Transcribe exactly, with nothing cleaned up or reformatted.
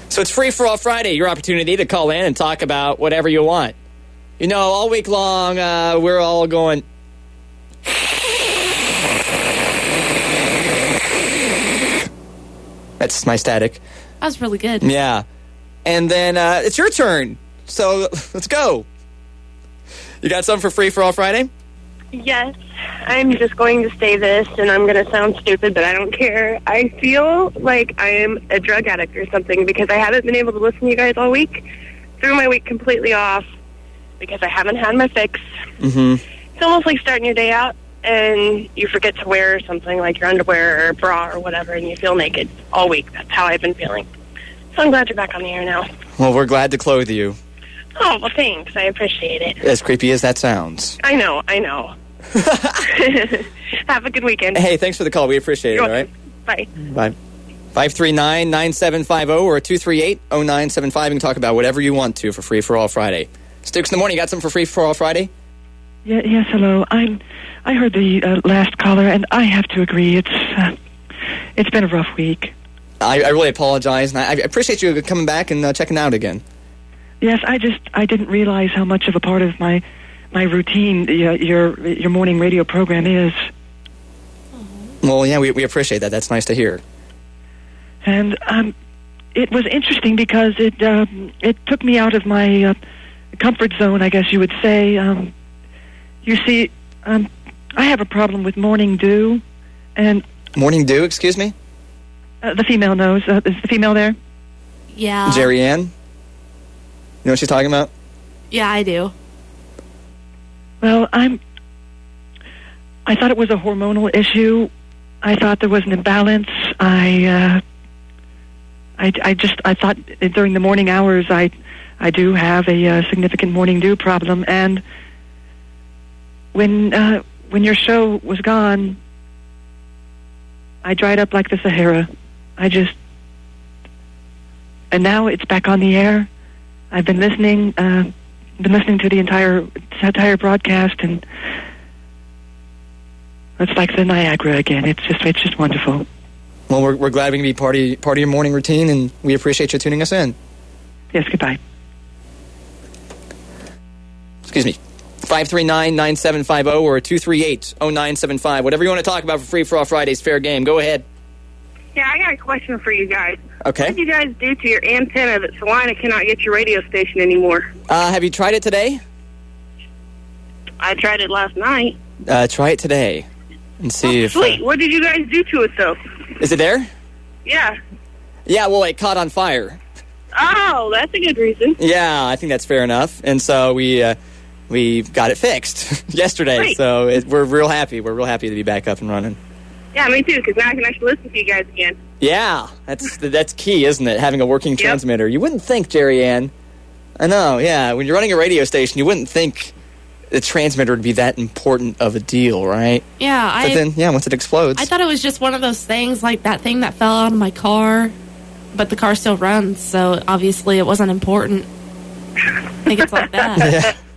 So it's Free for All Friday, your opportunity to call in and talk about whatever you want. You know, all week long, uh, we're all going... That's my static. That was really good. Yeah. And then uh, it's your turn. So let's go. You got something for Free for All Friday? Yes. I'm just going to say this, and I'm going to sound stupid, but I don't care. I feel like I am a drug addict or something because I haven't been able to listen to you guys all week. Threw my week completely off because I haven't had my fix. Mm-hmm. It's almost like starting your day out, and you forget to wear something like your underwear or a bra or whatever, and you feel naked all week. That's how I've been feeling. So I'm glad you're back on the air now. Well, we're glad to clothe you. Oh, well, thanks. I appreciate it. As creepy as that sounds. I know, I know. Have a good weekend. Hey, thanks for the call. We appreciate You're it, all right? Bye. Bye. five three nine, nine seven five zero or two three eight, zero nine seven five. You can talk about whatever you want to for Free for All Friday. Stukes in the morning, you got something for Free for All Friday? Yeah, yes, hello. I'm. I heard the uh, last caller, and I have to agree. It's uh, it's been a rough week. I, I really apologize, and I, I appreciate you coming back and uh, checking out again. Yes, I just I didn't realize how much of a part of my my routine uh, your your morning radio program is. Well, yeah, we we appreciate that. That's nice to hear. And um, it was interesting because it um, it took me out of my uh, comfort zone, I guess you would say. Um, you see, um, I have a problem with morning dew, and Morning dew, excuse me? uh, the female knows. Uh, is the female there? Yeah. Jerry Ann? You know what she's talking about? Yeah, I do. Well, I'm. I thought it was a hormonal issue. I thought there was an imbalance. I, uh, I, I just, I thought during the morning hours, I, I do have a uh, significant morning dew problem. And when, uh, when your show was gone, I dried up like the Sahara. I just, and now it's back on the air. I've been listening, uh, been listening to the entire, entire broadcast, and it's like the Niagara again. It's just, it's just wonderful. Well, we're we're glad we can be part of, part of your morning routine, and we appreciate you tuning us in. Yes, goodbye. Excuse me. five three nine, nine seven five zero or two three eight, zero nine seven five. Whatever you want to talk about for Free for All Fridays, fair game. Go ahead. Yeah, I got a question for you guys. Okay. What did you guys do to your antenna that Salina cannot get your radio station anymore? Uh, have you tried it today? I tried it last night. Uh, try it today and see oh, if... Sweet. Uh, What did you guys do to it, though? is it there? Yeah. Yeah, well, it caught on fire. Oh, that's a good reason. Yeah, I think that's fair enough. And so we uh, we got it fixed yesterday. Great. So it, we're real happy. We're real happy to be back up and running. Yeah, me too, because now I can actually listen to you guys again. Yeah, that's that's key, isn't it? Having a working Yep. transmitter. You wouldn't think, Jerry Ann. I know, yeah. When you're running a radio station, you wouldn't think the transmitter would be that important of a deal, right? Yeah, But I then, yeah, once it explodes. I thought it was just one of those things, like that thing that fell out of my car, but the car still runs, so obviously it wasn't important. I think it's like that. yeah.